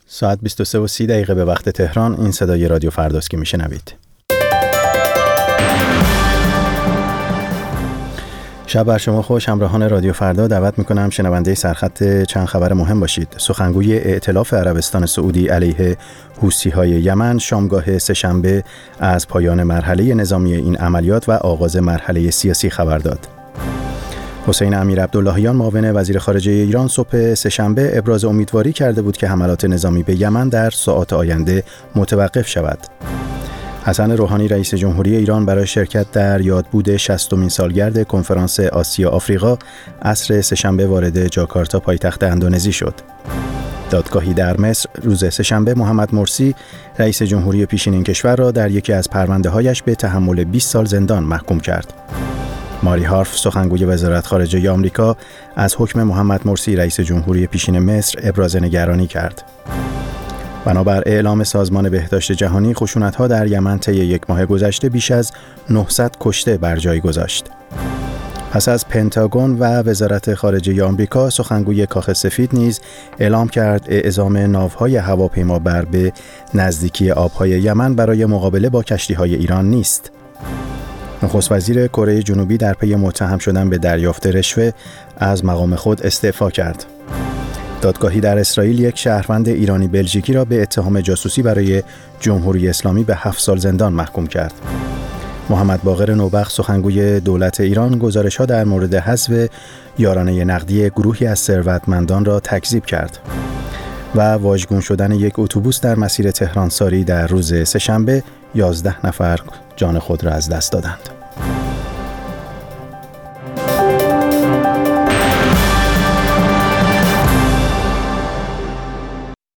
ساعت 23:30 به وقت تهران. این صدای رادیو فرداست که میشنوید. شب بر شما خوش. همراهان رادیو فردا دعوت میکنم شنونده سرخط چند خبر مهم باشید. سخنگوی ائتلاف عربستان سعودی علیه حوثی‌های یمن شامگاه سه‌شنبه از پایان مرحله نظامی این عملیات و آغاز مرحله سیاسی خبر داد. حسین امیرعبداللهیان معاون وزیر خارجه ایران صبح سه‌شنبه ابراز امیدواری کرده بود که حملات نظامی به یمن در ساعات آینده متوقف شود. حسن روحانی رئیس جمهوری ایران برای شرکت در یادبود 60مین سالگرد کنفرانس آسیا آفریقا عصر سه‌شنبه وارد جاکارتا پایتخت اندونزی شد. دادگاهی در مصر روز سه‌شنبه محمد مرسی رئیس جمهوری پیشین کشور را در یکی از پرونده‌هایش به تحمل 20 سال زندان محکوم کرد. ماری هارف سخنگوی وزارت خارجه آمریکا از حکم محمد مرسی رئیس جمهوری پیشین مصر ابراز نگرانی کرد. بنابر اعلام سازمان بهداشت جهانی خشونت‌ها در یمن طی یک ماه گذشته بیش از 900 کشته بر جای گذاشت. پس از پنتاگون و وزارت خارجه آمریکا، سخنگوی کاخ سفید نیز اعلام کرد اعزام ناوهای هواپیمابر به نزدیکی آبهای یمن برای مقابله با کشتی‌های ایران نیست. نخست وزیر کره جنوبی در پی متهم شدن به دریافت رشوه از مقام خود استعفا کرد. دادگاهی در اسرائیل یک شهروند ایرانی بلژیکی را به اتهام جاسوسی برای جمهوری اسلامی به 7 سال زندان محکوم کرد. محمد باقر نوبخت سخنگوی دولت ایران گزارش‌ها در مورد حذف یارانه نقدی گروهی از ثروتمندان را تکذیب کرد. و واژگون شدن یک اتوبوس در مسیر تهران ساری در روز سه‌شنبه 11 نفر جان خود را از دست دادند.